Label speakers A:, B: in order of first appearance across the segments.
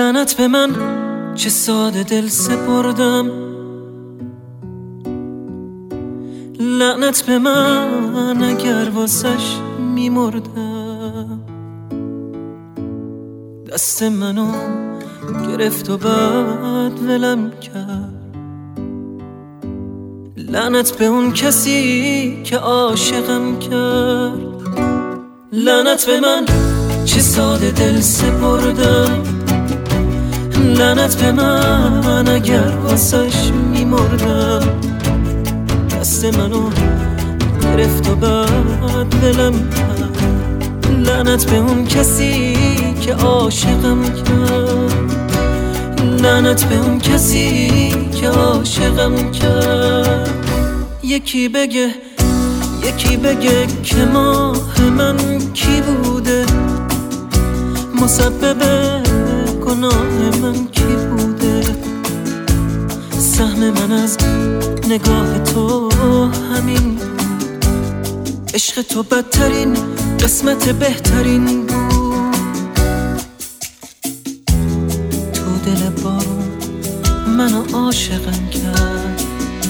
A: لعنت به من چه ساده دل سپردم، لعنت به من اگر واسش میمردم. دست منو گرفت و بعد ولم کرد. لعنت به اون کسی که عاشقم کرد. لعنت به من چه ساده دل سپردم، لعنت به من اگر واسش میمردم. دست منو گرفت و بعد ولم کرد. لعنت به اون کسی که عاشقم کرد. لعنت به اون کسی که عاشقم کرد. یکی بگه که ماه من کی بوده، مسبب گناه من کی بوده. سهم من از نگاه تو همین بود، عشق تو بدترین قسمت بهترین بود. تو دل بارون منو عاشقم کرد،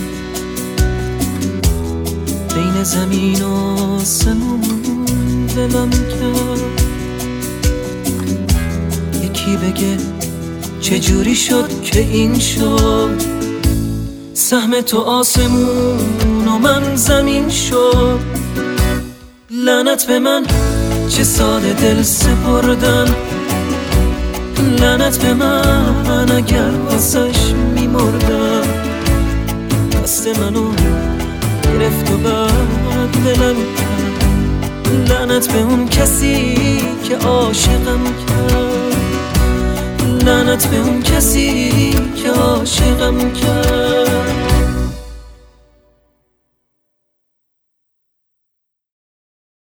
A: بین زمین و آسمون دلم کرد. یکی بگه چجوری شد که این شد، سهم تو آسمون و من زمین شد. لعنت به من چه ساده دل سپردم، لعنت به من اگر واسش میمردم. دست منو گرفت و بعد ولم کرد. لعنت به اون کسی که عاشقم کرد. لعنت به اون کسی که عاشقم کرد.